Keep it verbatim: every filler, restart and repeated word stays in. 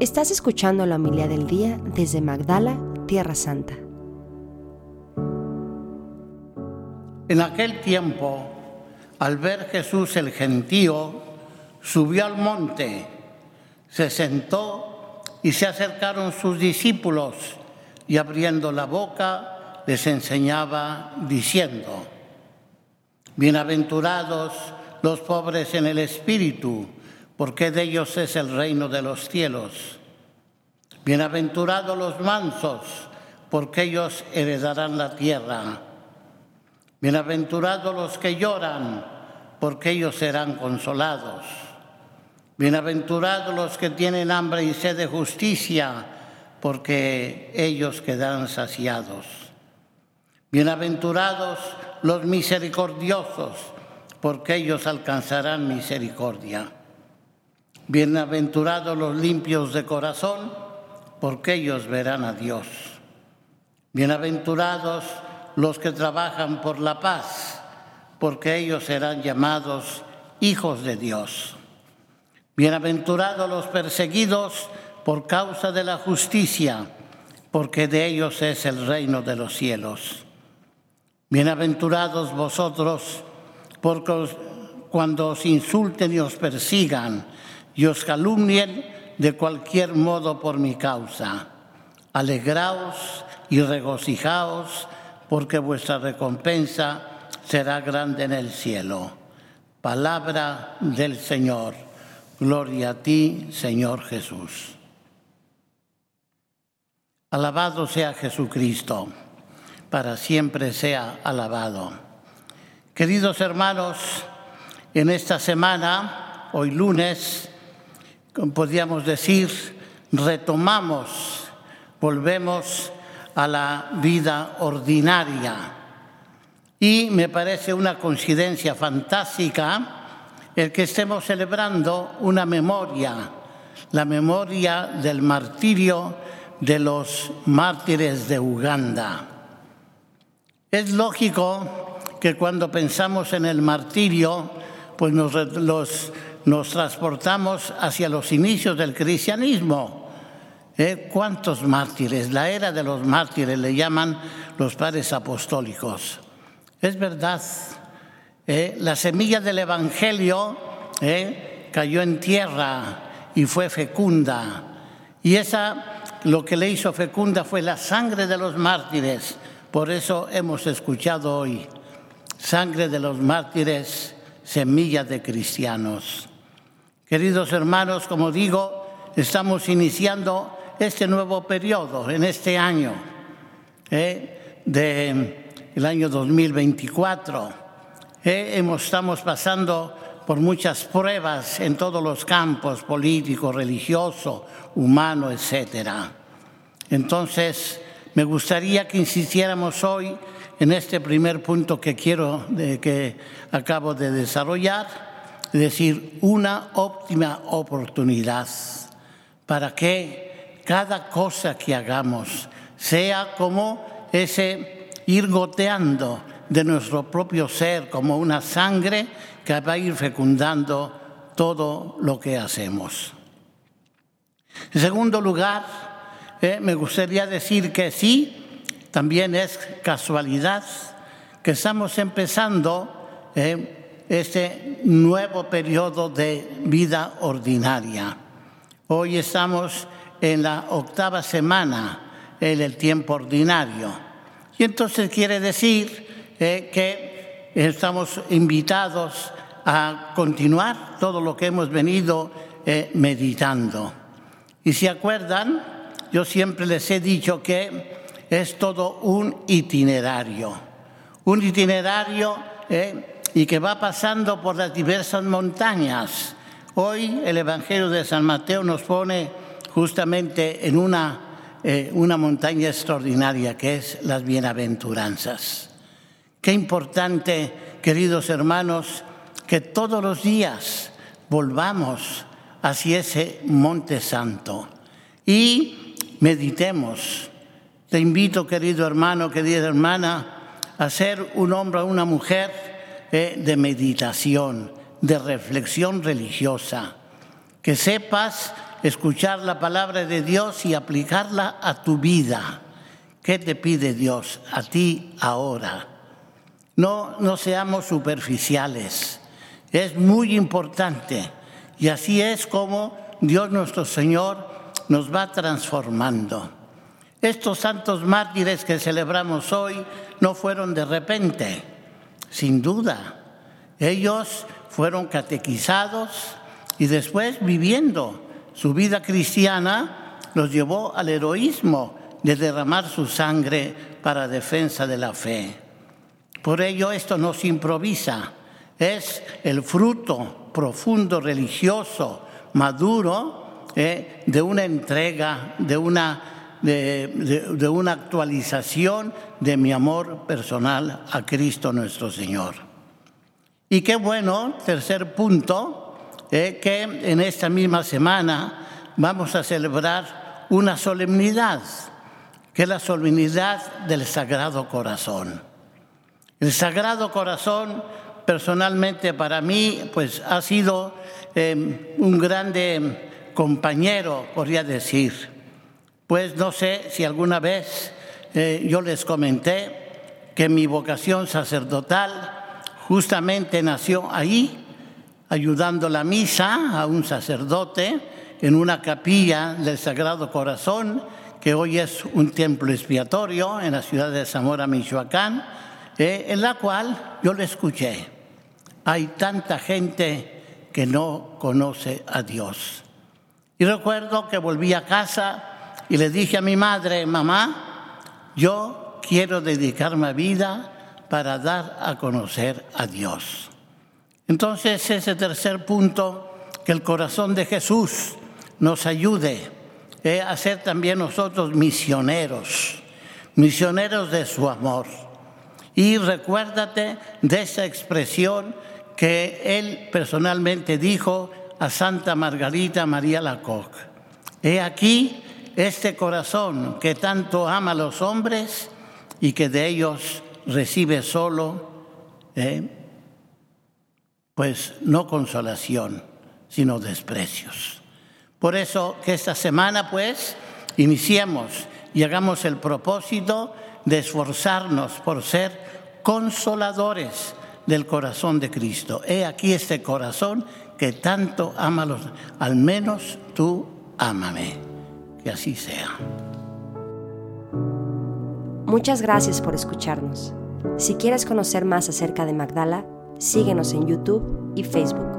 Estás escuchando la homilía del día desde Magdala, Tierra Santa. En aquel tiempo, al ver Jesús el gentío, subió al monte, se sentó y se acercaron sus discípulos y abriendo la boca les enseñaba diciendo: Bienaventurados los pobres en el espíritu, porque de ellos es el reino de los cielos. Bienaventurados los mansos, porque ellos heredarán la tierra. Bienaventurados los que lloran, porque ellos serán consolados. Bienaventurados los que tienen hambre y sed de justicia, porque ellos quedarán saciados. Bienaventurados los misericordiosos, porque ellos alcanzarán misericordia. Bienaventurados los limpios de corazón, porque ellos verán a Dios. Bienaventurados los que trabajan por la paz, porque ellos serán llamados hijos de Dios. Bienaventurados los perseguidos por causa de la justicia, porque de ellos es el reino de los cielos. Bienaventurados vosotros, porque os, cuando os insulten y os persigan y os calumnien de cualquier modo por mi causa. Alegraos y regocijaos, porque vuestra recompensa será grande en el cielo. Palabra del Señor. Gloria a ti, Señor Jesús. Alabado sea Jesucristo, para siempre sea alabado. Queridos hermanos, en esta semana, hoy lunes, podríamos decir, retomamos, volvemos a la vida ordinaria. Y me parece una coincidencia fantástica el que estemos celebrando una memoria, la memoria del martirio de los mártires de Uganda. Es lógico que cuando pensamos en el martirio, pues nos, los, nos transportamos hacia los inicios del cristianismo. ¿Eh? ¿Cuántos mártires? La era de los mártires le llaman los padres apostólicos. Es verdad. ¿Eh? La semilla del Evangelio ¿eh? cayó en tierra y fue fecunda. Y esa, lo que le hizo fecunda fue la sangre de los mártires. Por eso hemos escuchado hoy, sangre de los mártires, semilla de cristianos. Queridos hermanos, como digo, estamos iniciando este nuevo periodo en este año, ¿eh? del año dos mil veinticuatro. Eh, hemos, estamos pasando por muchas pruebas en todos los campos, político, religioso, humano, etcétera. Entonces, me gustaría que insistiéramos hoy en este primer punto que quiero, de, que acabo de desarrollar, es decir, una óptima oportunidad para que cada cosa que hagamos sea como ese ir goteando de nuestro propio ser, como una sangre que va a ir fecundando todo lo que hacemos. En segundo lugar, eh, me gustaría decir que sí, también es casualidad que estamos empezando eh, este nuevo periodo de vida ordinaria. Hoy estamos en la octava semana en el tiempo ordinario. Y entonces quiere decir Eh, que estamos invitados a continuar todo lo que hemos venido eh, meditando. Y si acuerdan, yo siempre les he dicho que es todo un itinerario, un itinerario eh, y que va pasando por las diversas montañas. Hoy el Evangelio de San Mateo nos pone justamente en una, eh, una montaña extraordinaria que es las bienaventuranzas. Qué importante, queridos hermanos, que todos los días volvamos hacia ese monte santo y meditemos. Te invito, querido hermano, querida hermana, a ser un hombre o una mujer eh, de meditación, de reflexión religiosa. Que sepas escuchar la palabra de Dios y aplicarla a tu vida. ¿Qué te pide Dios a ti ahora? No, no seamos superficiales. Es muy importante. Y así es como Dios nuestro Señor nos va transformando. Estos santos mártires que celebramos hoy no fueron de repente, sin duda. Ellos fueron catequizados y después, viviendo su vida cristiana, los llevó al heroísmo de derramar su sangre para defensa de la fe. Por ello, esto no se improvisa, es el fruto profundo, religioso, maduro, eh, de una entrega, de una, de, de, de una actualización de mi amor personal a Cristo nuestro Señor. Y qué bueno, tercer punto, eh, que en esta misma semana vamos a celebrar una solemnidad, que es la solemnidad del Sagrado Corazón. El Sagrado Corazón, personalmente para mí, pues ha sido eh, un grande compañero, podría decir. Pues no sé si alguna vez eh, yo les comenté que mi vocación sacerdotal justamente nació ahí, ayudando la misa a un sacerdote en una capilla del Sagrado Corazón, que hoy es un templo expiatorio en la ciudad de Zamora, Michoacán, eh, en la cual yo le escuché. Hay tanta gente que no conoce a Dios. Y recuerdo que volví a casa y le dije a mi madre: mamá, yo quiero dedicar mi vida para dar a conocer a Dios. Entonces, ese tercer punto, que el corazón de Jesús nos ayude eh, a ser también nosotros misioneros, misioneros de su amor. Y recuérdate de esa expresión que él personalmente dijo a Santa Margarita María Alacoque: he aquí este corazón que tanto ama a los hombres y que de ellos recibe solo, eh, pues no consolación, sino desprecios. Por eso que esta semana, pues, iniciemos y hagamos el propósito de esforzarnos por ser consoladores del corazón de Cristo. He aquí este corazón que tanto ama a los, al menos tú ámame. Que así sea. Muchas gracias por escucharnos. Si quieres conocer más acerca de Magdala, síguenos en YouTube y Facebook.